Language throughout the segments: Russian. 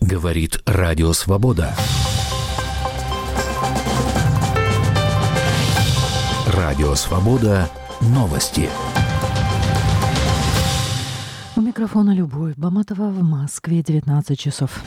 Говорит Радио Свобода. Радио Свобода. Новости. У микрофона Любовь Баматова, в Москве 19 часов.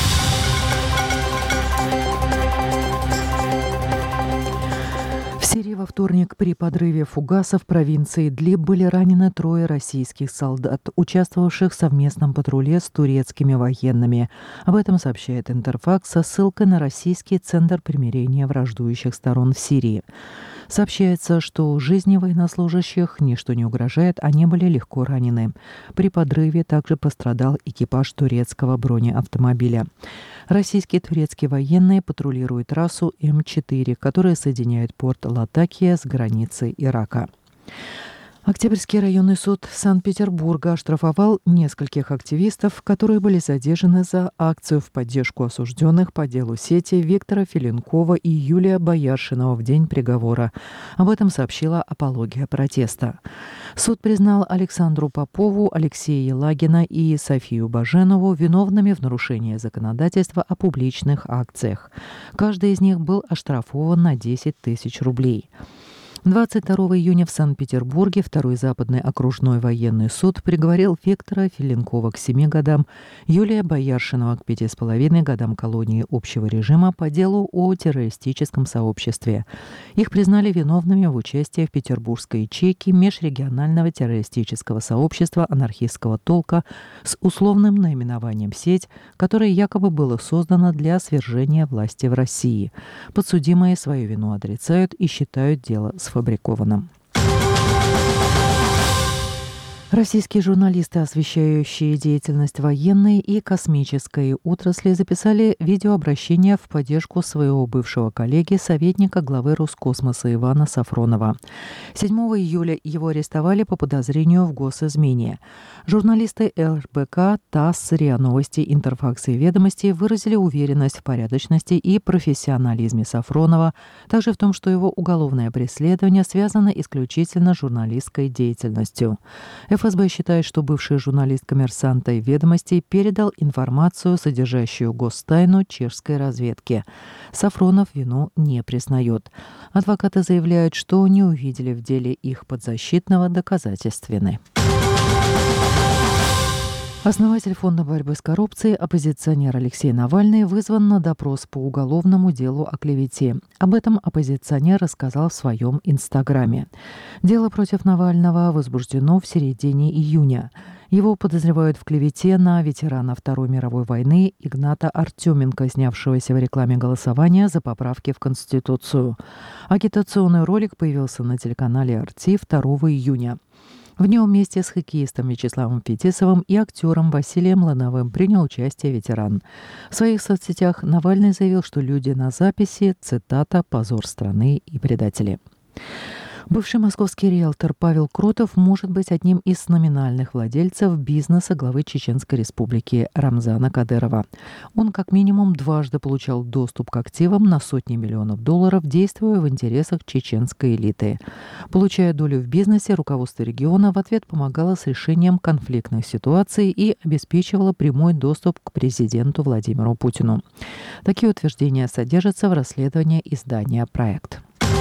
В Сирии во вторник при подрыве фугаса в провинции Идлиб были ранены 3 российских солдат, участвовавших в совместном патруле с турецкими военными. Об этом сообщает Интерфакс со ссылкой на российский центр примирения враждующих сторон в Сирии. Сообщается, что жизни военнослужащих ничто не угрожает, они были легко ранены. При подрыве также пострадал экипаж турецкого бронеавтомобиля. Российские и турецкие военные патрулируют трассу М4, которая соединяет порт Латакия с границей Ирака. Октябрьский районный суд Санкт-Петербурга оштрафовал нескольких активистов, которые были задержаны за акцию в поддержку осужденных по делу сети Виктора Филенкова и Юлия Бояршинова в день приговора. Об этом сообщила «Апология протеста». Суд признал Александру Попову, Алексея Елагина и Софию Баженову виновными в нарушении законодательства о публичных акциях. Каждый из них был оштрафован на 10 тысяч рублей. 22 июня в Санкт-Петербурге Второй Западный окружной военный суд приговорил Виктора Филенкова к 7 годам, Юлия Бояршинова к 5,5 годам колонии общего режима по делу о террористическом сообществе. Их признали виновными в участии в петербургской ячейке межрегионального террористического сообщества анархистского толка с условным наименованием «Сеть», которое якобы было создано для свержения власти в России. Подсудимые свою вину отрицают и считают дело сфабрикованным. Российские журналисты, освещающие деятельность военной и космической отрасли, записали видеообращение в поддержку своего бывшего коллеги, советника главы Роскосмоса Ивана Сафронова. 7 июля его арестовали по подозрению в госизмене. Журналисты РБК, ТАСС, РИА Новости, Интерфакс и Ведомости выразили уверенность в порядочности и профессионализме Сафронова, также в том, что его уголовное преследование связано исключительно с журналистской деятельностью. ФСБ считает, что бывший журналист «Коммерсанта» и «Ведомостей» передал информацию, содержащую гостайну чешской разведки. Сафронов вину не признает. Адвокаты заявляют, что не увидели в деле их подзащитного доказательств вины. Основатель Фонда борьбы с коррупцией, оппозиционер Алексей Навальный вызван на допрос по уголовному делу о клевете. Об этом оппозиционер рассказал в своем Инстаграме. Дело против Навального возбуждено в середине июня. Его подозревают в клевете на ветерана Второй мировой войны Игната Артеменко, снявшегося в рекламе голосования за поправки в Конституцию. Агитационный ролик появился на телеканале «Арти» 2 июня. В нем вместе с хоккеистом Вячеславом Фетисовым и актером Василием Лановым принял участие ветеран. В своих соцсетях Навальный заявил, что люди на записи, цитата, «позор страны и предатели». Бывший московский риэлтор Павел Кротов может быть одним из номинальных владельцев бизнеса главы Чеченской Республики Рамзана Кадырова. Он как минимум дважды получал доступ к активам на сотни миллионов долларов, действуя в интересах чеченской элиты. Получая долю в бизнесе, руководство региона в ответ помогало с решением конфликтных ситуаций и обеспечивало прямой доступ к президенту Владимиру Путину. Такие утверждения содержатся в расследовании издания «Проект».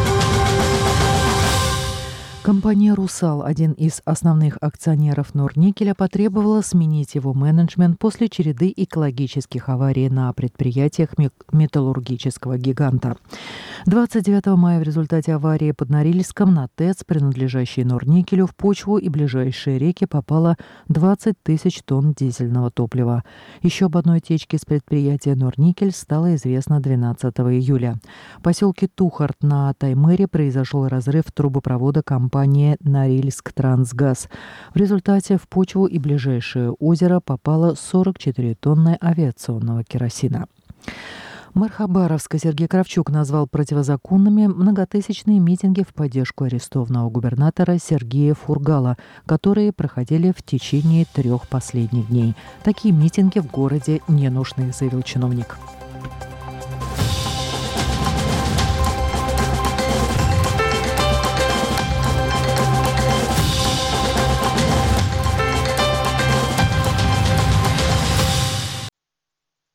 Компания «Русал», один из основных акционеров Норникеля, потребовала сменить его менеджмент после череды экологических аварий на предприятиях металлургического гиганта. 29 мая в результате аварии под Норильском на ТЭЦ, принадлежащий Норникелю, в почву и ближайшие реки попало 20 тысяч тонн дизельного топлива. Еще об одной утечке с предприятия «Норникель» стало известно 12 июля. В поселке Тухарт на Таймыре произошел разрыв трубопровода компании «Норильск-Трансгаз». В результате в почву и ближайшее озеро попало 44 тонны авиационного керосина. Мэр Хабаровска Сергей Кравчук назвал противозаконными многотысячные митинги в поддержку арестованного губернатора Сергея Фургала, которые проходили в течение 3 последних дней. Такие митинги в городе не нужны, заявил чиновник.